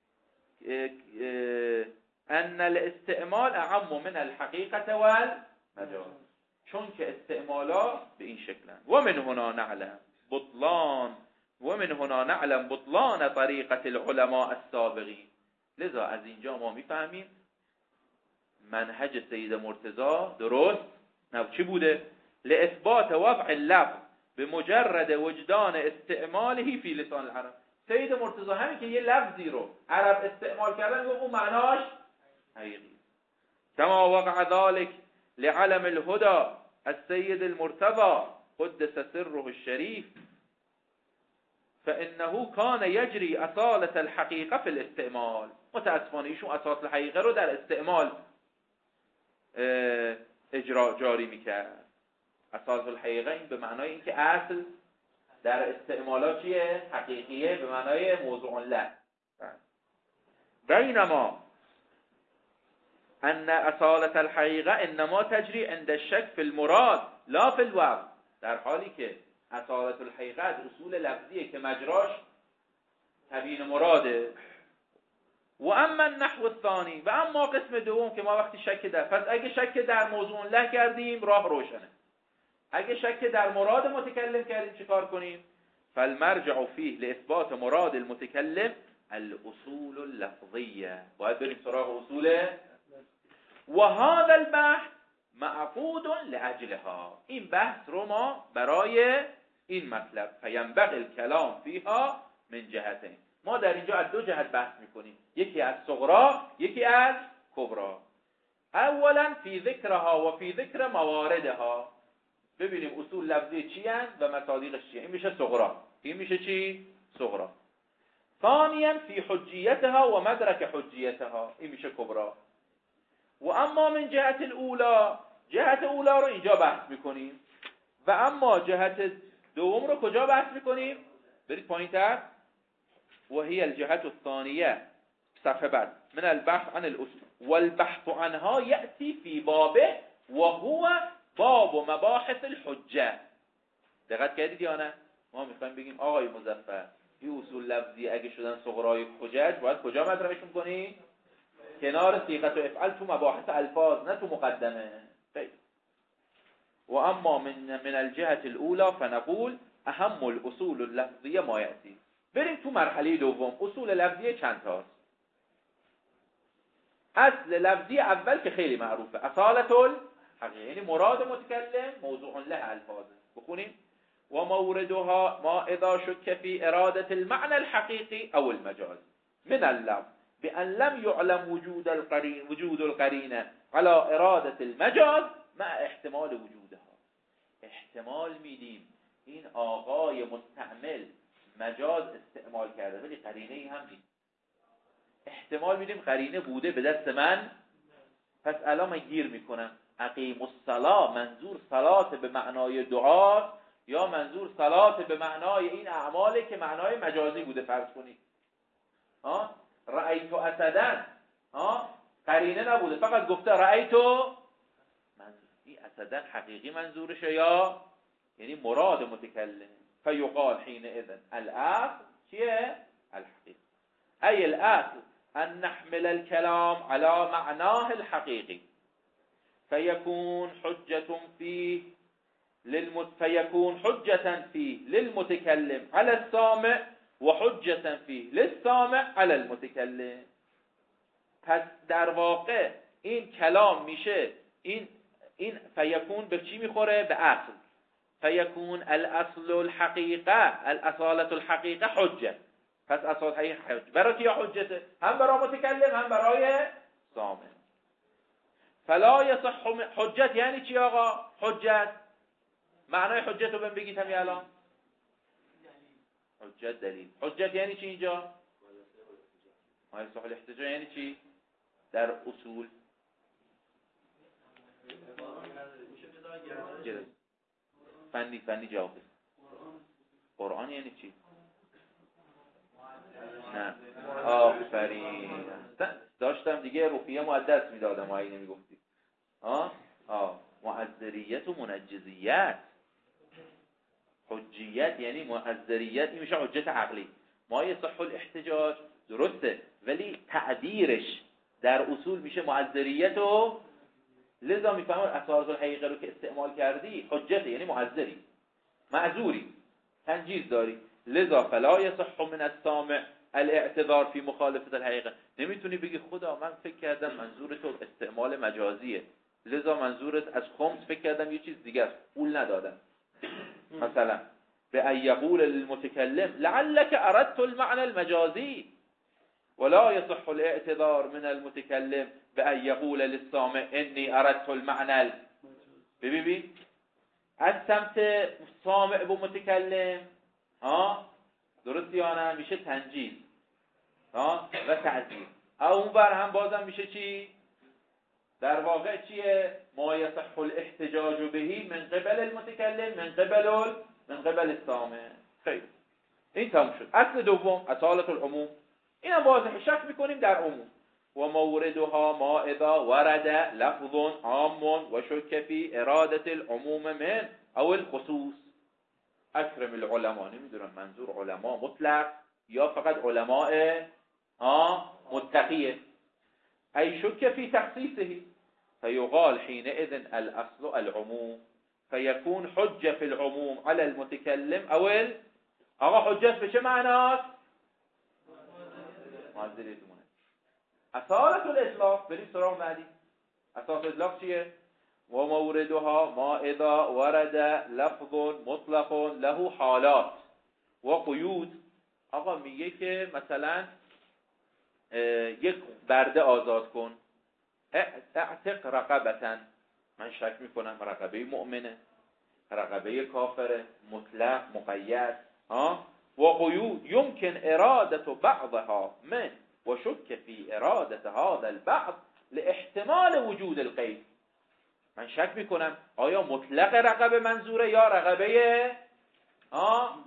ان الاستعمال اعم من الحقیقه والمجاز، چون که استعمالا به این شکلن. و من هنا نعلم بطلان و من هنا نعلم بطلان طریقه العلماء السابقین. لذا از اینجا ما میفهمیم منهج سید مرتضی درست نه چی بوده؟ لاثبات وضع اللفظ به مجرد وجدان استعماله فی لسان العرب. سید مرتضی همین که یه لفظی رو عرب استعمال کردن و اون معناش حقیقی. کما وقع ذلك لعلم الهدى السید المرتضى قدس سره الشریف فانه كان يجري اصالة الحقيقه في الاستعمال. متاسفانه ایشون اساس الحقیقه رو در استعمال اجرا جاری میکرد. اساس الحقیقه این به معنای این که اصل در استعمالات چیه؟ حقیقیه، به معنای موضوع له. بینما ان اصالة الحقیقه انما تجری عند الشک فی المراد لا فی الوضع. در حالی که اصالة الحقیقه از اصول لفظیه که مجراش تبیین مراده. و اما النحو الثانی، و اما قسم دوم که ما وقتی شک در، پس اگه شک در موضوع له کردیم راه روشنه، اگه شک در مراد متکلم کردیم چیکار کنیم؟ فالمرجع فيه لاثبات مراد المتکلم الاصول اللفظیه. باید بریم سراغ اصول. و هذا البحث معقود لاجلها. این بحث رو ما برای این مطلب فینبغی الکلام فیها من جهتین. ما در اینجا از دو جهت بحث میکنیم، یکی از صغرا، یکی از کبرا. اولا فی ذکرها و فی ذکر مواردها. ببینیم اصول لفظی چی هست و مصادیقش چیه. این میشه صغرا، این میشه چی؟ صغرا. ثانیا فی حجیتها و مدرک حجیتها. این میشه کبرا. و اما من جهت الاولا، جهت اولا رو اینجا بحث میکنیم و اما جهت دوم رو کجا بحث میکنیم؟ برید پایین تر. و هی الجهت الثانیه صفحه بعد من البحث عن الاصول والبحث عنها یأتی فی بابه و هو باب و مباحث الحجه. دقت کردید یا نه؟ ما میخوایم بگیم آقای مظفر این اصول لفظی اگه شدن صغرای حجج باید کجا مطرحشون کنی؟ کنار صیغت و افعال تو مباحث الفاظ، نه تو مقدمه. خیلی. و اما من من الجهت الاولى فنقول اهم الاصول اللفظیه ما یأتی. بریم تو مرحله دوم. اصول لفظیه چند تاست؟ اصل لفظی اول که خیلی معروفه، اصالة الحقیقه، یعنی مراد متکلم موضوع له الفاظ. بخونیم و موردها ما اذا شک فی اراده المعنى الحقیقی او المجاز من اللفظ بأن لم يعلم وجود القرين وجود القرينه على اراده المجاز مع احتمال وجودها. احتمال میدیم این آقای مستعمل مجاز استعمال کرده ولی قرینه ای هم نیست. احتمال میدیم قرینه بوده به دست من، پس الان من گیر میکنم اقیم الصلاة منظور صلات به معنای دعا یا منظور صلات به معنای این اعماله که معنای مجازی بوده. فرض کنید ها رأیت اسدا، ها قرینه نبوده، فقط گفته رأیت منظور این اسدا حقیقی منظورشه یا یعنی مراد متکلم. فیقال حین اذن الاصل چیه؟ الحقیقی. ای الاصل ان نحمل الكلام على معناه الحقيقي فيكون حجة فيه للمت فيكون حجة فيه للمتكلم على السامع وحجة فيه للسامع على المتكلم. پس در واقع این کلام میشه این این فیکون به چی میخوره؟ به اصل. فیکون الاصل الحقیقه الاصالة الحقیقه حجه. پس اصال حقیقه حجه. برای کی حجته؟ هم برای متکلم هم برای سامع. فلا یصح حجت یعنی چی آقا؟ حجت معنای حجت رو بهم بگید همین الان. حجت دلیل. حجت یعنی چی اینجا؟ ما یصح الاحتجاج یعنی چی؟ در اصول گرفت. فنی فنی جواب بده. قرآن یعنی چی؟ نه آفرین. داشتم دیگه رفیه مؤدث میدادم و اینه میگفتی. آه آه معذریت و منجزیت. حجیت یعنی معذریت، این میشه حجت عقلی. ما یصح الاحتجاج درسته، ولی تعبیرش در اصول میشه معذریت و لذا میفهمون اساس الحقیقه رو که استعمال کردی حجت یعنی معذری، معذوری، تنجیز داری. لذا فلا یصح من السامع الاعتذار فی مخالفت الحقیقه. نمیتونی بگی خدا من فکر کردم منظور تو استعمال مجازیه، لذا منظورت از خمس فکر کردم یه چیز دیگه است، پول ندادم. مثلا به ان یقول للمتکلم لعلك اردت المعنى المجازی ولا يصح الاعتذار من المتكلم بأن يقول للسامع إني أردت المعنى. ببین از سمت سامع با متکلم ها درست یا نه میشه تنجیز ها و تعذیر. اون بر هم بازم میشه چی؟ در واقع چیه؟ ما يصح الاحتجاج بهی من قبل المتکلم من قبل من قبل السامع. خیلی این تموم شد. اصل دوم اصالت العموم، اینم واضحه، شک میکنیم در عموم. و موردها ما اذا ورد لفظ عام و شک فی اراده العموم من او الخصوص. اکرم العلماء، نمیدونم منظور علماء مطلق یا فقط علماء ها متقیه. ای شک فی تخصیصه فیقال حینئذ الاصل العموم فیکون حجه فی العموم على المتکلم او ال... آقا حجت به چه معناست؟ معذریت مونه. اصالت الاطلاق، بریم سراغ بعدی. اساس اطلاق چیه؟ و موردها ما اذا ورد لفظ مطلق له حالات و قیود. آقا میگه که مثلا یک برده آزاد کن، اعتق رقبتن، من شک میکنم رقبه مؤمنه، رقبه کافره، مطلق، مقید ها. و قیود يمكن اراده بعضها من و شک فی اراده هذا البعض لاحتمال وجود القید. من شک میکنم آیا مطلق رقبه منظوره یا رقبه ها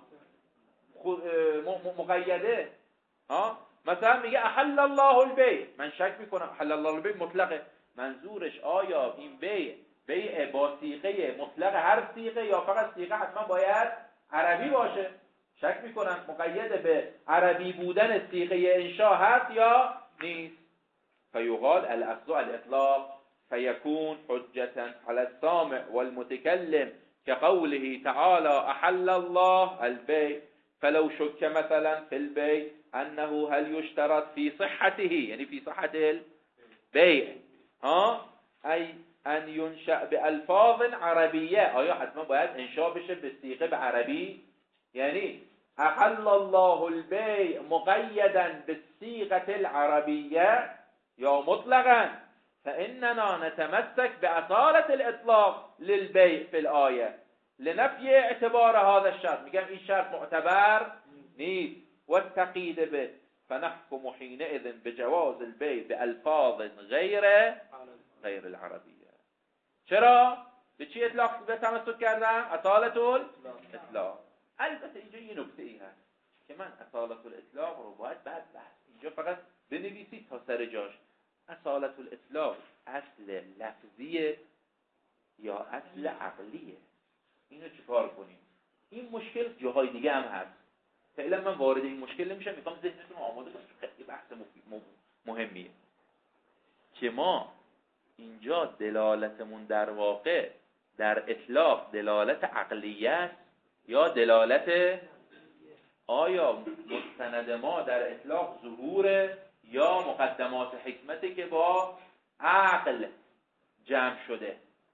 مقیده ها. مثلا میگه احل الله البیع، من شک میکنم احل الله البیع مطلقه، منظورش آیا این بیع بیع با صیغه مطلق هر صیغه یا فقط صیغه حتما باید عربی باشه؟ شک میکنم مقید به عربی بودن صیغه انشاء هست یا نیست. فیقال الاصل الاطلاق فیکون حجتا علی السامع والمتکلم كقوله تعالى احل الله البيع فلو شك مثلا في البيع انه هل يشترط في صحته یعنی في صحة البيع ها ای ان ينشأ بألفاظ عربیه، آیا حتما باید انشاء بشه به صیغه به عربی؟ یعنی احل الله البيع مقيدا بالصيغه العربيه یا مطلقا فاننا نتمسك باصاله الاطلاق للبيع في الايه لنفي اعتبار هذا الشرط. میگم این شرط معتبر نیست و التقييد به فنحكم حينئذ بجواز البيع بالفاظ غیر غیر العربيه. چرا به چی اطلاق به تمسک کردم؟ اصالت الاطلاق. البته اینجا یه نکته ای هست که من اصالت الاطلاق رو باید بعد بحث اینجا فقط بنویسید تا سر جاش. اصالت الاطلاق اصل لفظیه یا اصل عقلیه؟ اینو چیکار کنیم؟ این مشکل جاهای دیگه هم هست، فعلا من وارد این مشکل نمیشم، میخوام ذهنتون رو آماده کنم. خیلی بحث مهمیه که ما اینجا دلالتمون در واقع در اطلاق دلالت عقلیه است یا دلالت، آیا مستند ما در اطلاق ظهور یا مقدمات حکمتی که با عقل جمع شده؟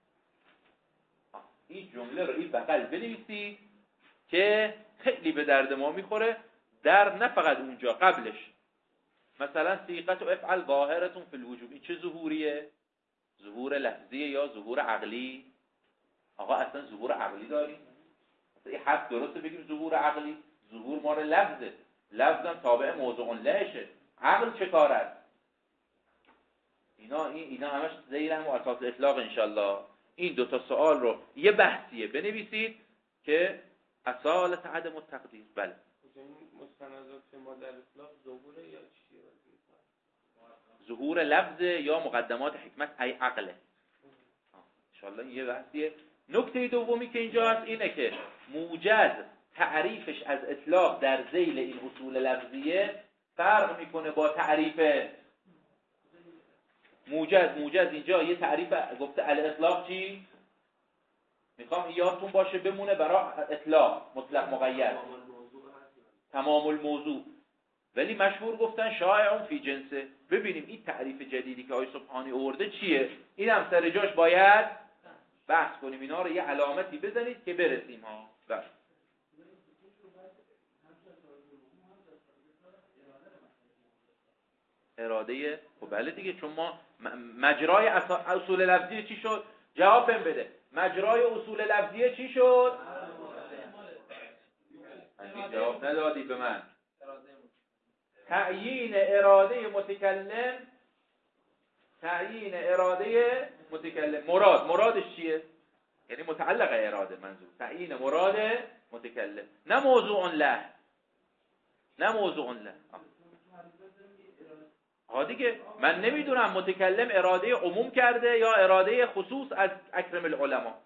این جمله رو این بغل بنویسید که خیلی به درد ما میخوره، در نه فقط اونجا قبلش. مثلا صیغه و افعل ظاهرتون فی الوجوب، این چه ظهوریه؟ ظهور لفظیه یا ظهور عقلی؟ آقا اصلا ظهور عقلی داریم؟ این حد درسته بگیم ظهور عقلی؟ ظهور مال لفظه، لفظم تابع موضوع لهشه، عقل چه کار است؟ اینا این اینا همش زیر هم اساس اطلاق انشالله. این دو تا سوال رو یه بحثیه بنویسید که اصالت عدم التقدیر. بله این مستندات ما در اطلاق ظهور یا چیه؟ ظهور لفظ یا مقدمات حکمت ای عقله. انشالله یه بحثیه. نکته دومی که اینجا هست اینه که موجز تعریفش از اطلاق در ذیل این اصول لفظیه فرق میکنه با تعریف موجز. موجز اینجا یه تعریف گفته الاطلاق چی؟ میخوام یادتون باشه بمونه برای اطلاق مطلق مقید تمام الموضوع، ولی مشهور گفتن شائع فی جنسه. ببینیم این تعریف جدیدی که آقای سبحانی آورده چیه؟ این هم سر جاش باید بحث کنیم. اینا رو یه علامتی بزنید که برسیم ها. بله اراده. خب بله دیگه، چون ما مجرای اصول لفظی چی شد؟ جواب بهم بده. مجرای اصول لفظی چی شد؟ من جواب ندادی به من. تعیین اراده متکلم. تعیین اراده متکلم. مراد مرادش چیه؟ یعنی متعلق اراده. منظور تعیین مراد متکلم، نه موضوع له، نه موضوع له. ها دیگه من نمیدونم متکلم اراده عموم کرده یا اراده خصوص از اکرم العلماء.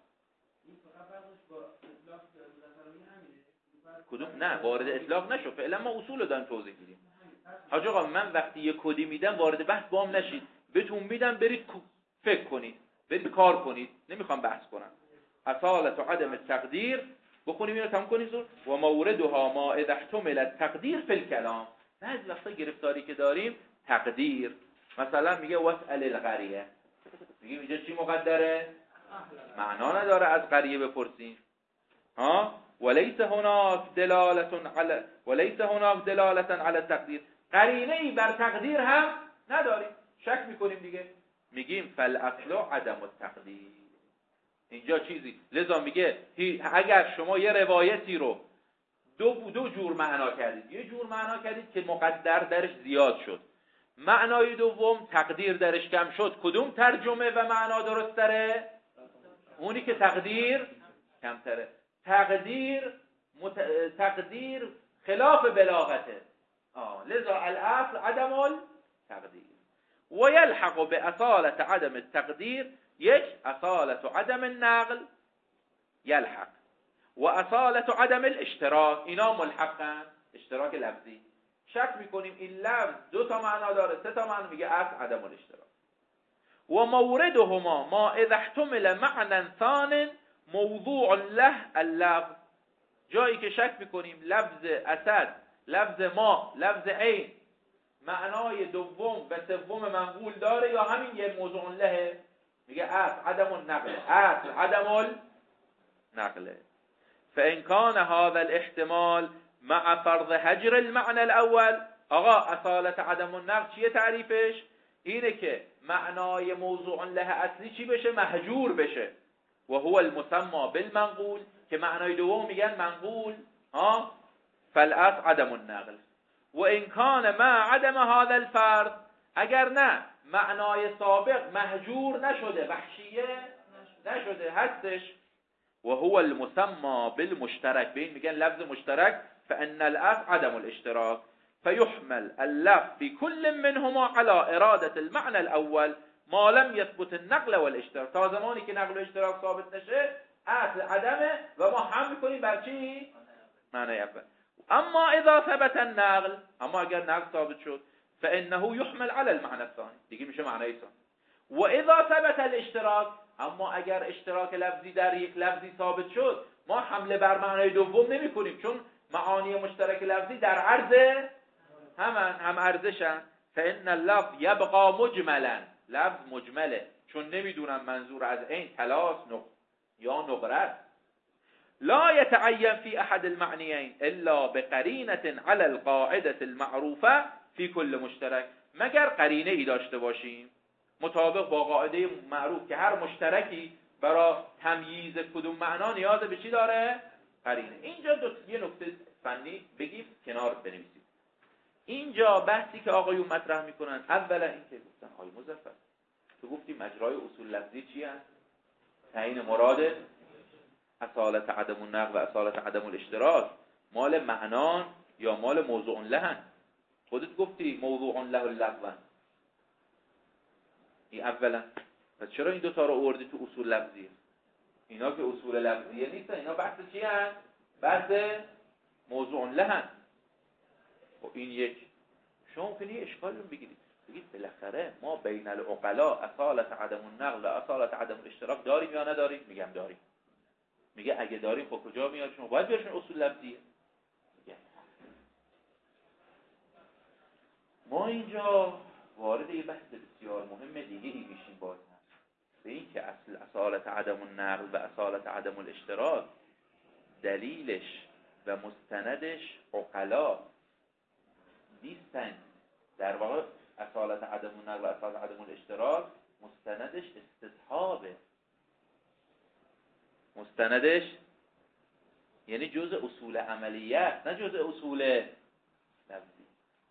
کدوم؟ نه وارد اطلاق نشو. فعلا ما اصول رو داریم توضیح میدیم. حاج آقا من وقتی یه کدی میدم وارد بحث بام نشید، بهتون میدم برید فکر کنید، برید کار کنید، نمیخوام بحث کنم. اصالت و عدم التقدیر بخونیم اینو تموم کنید. و موردها ما اذا احتمل التقدیر فی الکلام. بعضی وقتا گرفتاری که داریم تقدیر، مثلا میگه واسأل القریه، میگه اینجا چی مقدره؟ معنا نداره از قریه بپرسیم. ها وليس هناك دلاله على وليس هناك دلاله على التقدير. قرینه ای بر تقدیر هم نداریم، شک میکنیم دیگه. میگیم فالاصل عدم التقدیر. اینجا چیزی لذا میگه اگر شما یه روایتی رو دو دو جور معنا کردید، یه جور معنا کردید که مقدر درش زیاد شد، معنای دوم تقدیر درش کم شد، کدوم ترجمه و معنا درست تره؟ اونی که تقدیر کمتره. تقدیر مت... تقدیر خلاف بلاغته. آه. لذا الاصل عدم التقدیر. و یلحق به اصالت عدم التقدیر یک اصالت عدم النقل یلحق و اصالت عدم الاشتراک. اینا ملحقن. اشتراک لفظی شک میکنیم این لفظ دو تا معنا داره، سه تا معنا، میگه اصل عدم الاشتراک. و موردهما ما اذا احتمل معنى ثان موضوع له اللفظ. جایی که شک میکنیم لفظ اسد، لفظ ما، لفظ عین معنای دوم و سوم منقول داره یا همین یه موضوع له، میگه اصل عدم النقل، اصل عدم النقل. فان كان هذا الاحتمال مع فرض هجر المعنى الاول. آقا اصالت عدم النقل چیه تعریفش؟ اینه که معنای موضوع له اصلی چی بشه؟ مهجور بشه. و هو المسمى بالمنقول، که معنای دوم میگن منقول. ها فالاصل عدم النقل. و ان کان ما عدم هذا الفرض، اگر نه معنای سابق مهجور نشده، وحشیه نشده، هستش. و هو المسمى بالمشترك، به این میگن لفظ مشترک. فان الاصل عدم الاشتراك فيحمل اللفظ في كل منهما على اراده المعنى الاول ما لم يثبت النقل والاشتراك. تا زمانی که نقل و اشتراک ثابت نشه اصل عدمه و ما هم میکنیم بر چی؟ معنی اول. اما اذا ثبت النقل، اما اگر نقل ثابت شد فانه يحمل على المعنى الثاني، دیگه میشه معنی ثانی. و اذا ثبت الاشتراک، اما اگر اشتراک لفظی در یک لفظی ثابت شد ما حمله بر معنی دوم نمی کنیم، چون معانی مشترک لفظی در عرض همان هم ارزشن. فان اللفظ يبقى مجملا، لفظ مجمله، چون نمیدونم منظور از این تلاس نق یا نقره. لا يتعين في احد المعنيين الا بقرينه على القاعده المعروفه في كل مشترك. مگر قرینه ای داشته باشیم مطابق با قاعده معروف که هر مشترکی برای تمییز کدوم معنا نیاز به چی داره؟ قرینه. اینجا دو یه نکته فنی بگیم کنار بنویسید. اینجا بحثی که آقایون مطرح میکنن، اولا این که گفتن آقای مظفر تو گفتی مجرای اصول لفظی چی هست؟ تعیین مراد، اصالت عدم النقل و اصالت عدم الاشتراک. مال معنان یا مال موضوع لهن؟ خودت گفتی موضوع له اللغو. این اولا. پس چرا این دوتا رو آوردی تو اصول لفظیه؟ اینا که اصول لفظیه نیستن، اینا بحث چی هست؟ بحث موضوع لهن. و این یک شما ممکنه یه اشکال رو بگیرید، بگید بالاخره ما بین العقلا اصالت عدم النقل و اصالت عدم الاشتراک داریم یا نداریم؟ میگم داریم. میگه اگه داریم خب کجا میاد؟ شما باید بیارشون اصول لفظیه. میگه ما اینجا وارد یه بحث بسیار مهم دیگه ای میشیم باز، به این که اصل اصالت عدم النقل و اصالت عدم الاشتراک دلیلش و مستندش عقلا نیستن. در واقع اصالت عدم النقل و اصالت عدم الاشتراک مستندش استصحابه. مستندش یعنی جزء اصول عملیه است، نه جزء اصول لفظی.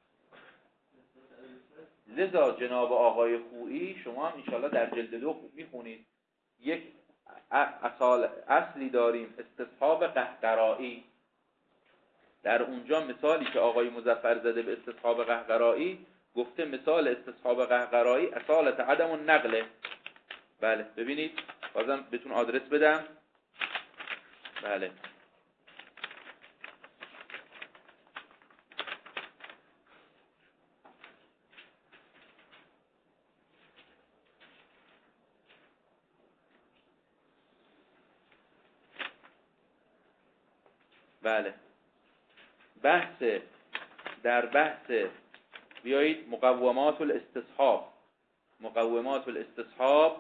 لذا جناب آقای خویی، شما هم انشاءالله در جلد دو خوب میخونید، یک اصال اصلی داریم استصحاب قهقرایی. در اونجا مثالی که آقای مظفر زده به استصحاب قهقرایی، گفته مثال استصحاب قهقرایی اصالت عدم النقل. بله ببینید، بازم بهتون آدرس بدم. بله بله بحث در بحث بیایید مقومات الاستصحاب. مقومات الاستصحاب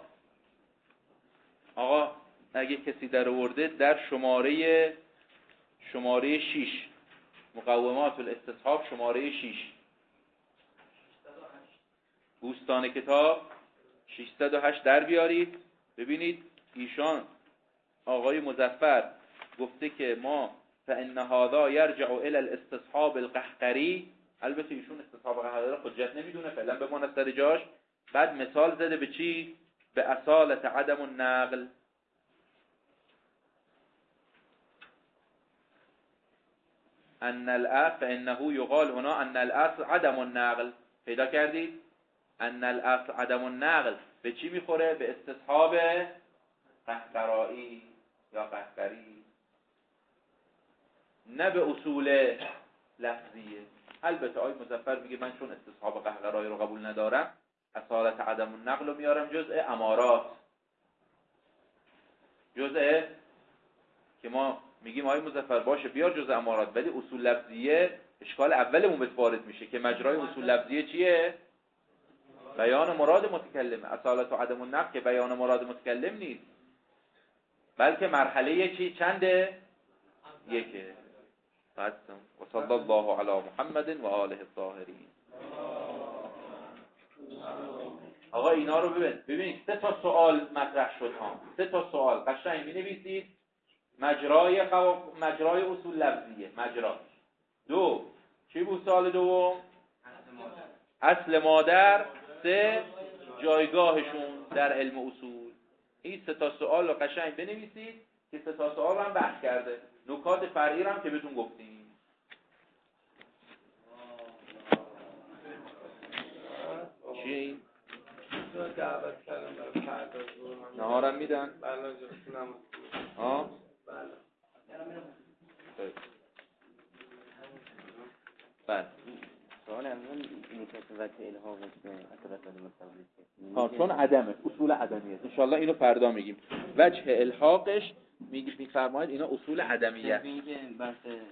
آقا اگه کسی در آورده در شماره شماره شش، مقومات الاستصحاب شماره شش، بوستان کتاب ششصد و هشت در بیارید. ببینید ایشان آقای مظفر گفته که ما فإن هذا يرجع إلى الاستصحاب القهقری. البته ایشون استصحاب قهقری حجت نمیدونه، فعلا بمونه سر جاش. بعد مثال زده به چی؟ به اصالت عدم النقل. ان الاصل فانه یقال هنا ان الاصل عدم النقل. پیدا کردید؟ ان الاصل عدم النقل به چی میخوره؟ به استصحاب قهقرایی یا قهقری، نه به اصول لفظیه. البته آقای مظفر میگه من چون استصحاب قهقرایی رو قبول ندارم، اصالت عدم النقل رو میارم جزء امارات. جزء که ما میگیم آقای مظفر باشه بیار جزء امارات، ولی اصول لفظیه اشکال اولمون بهت وارد میشه که مجرای اصول لفظیه چیه؟ بیان مراد متکلمه. اصالت عدم النقل که بیان مراد متکلم نیست، بلکه مرحله چی چنده؟ یکه. و صلی الله علی محمد و آله الطاهرین. آقا اینا رو ببین، ببینید سه تا سوال مطرح شد ها. سه تا سوال قشنگ می‌نویسید. مجرای قو... مجرای اصول لفظیه، مجرا. دو، چی بود سوال دوم؟ اصل مادر. سه، جایگاهشون در علم اصول. این سه تا سوال رو قشنگ بنویسید که سه تا سوال رو هم بحث کرده. نکات فرعی رو هم که بهتون گفتیم. چی این؟ دعوت کردم برای فردا نهارم میدن؟ بله جاتونم. ها؟ بله. بله. سوال اول اینه که وقت الهام اثرات مستقلی ها چون عدمه، اصول عدمیه. ان شاء الله اینو فردا میگیم. وجه الحاقش میگی میفرمایید اینا اصول عدمیه. میگه بحث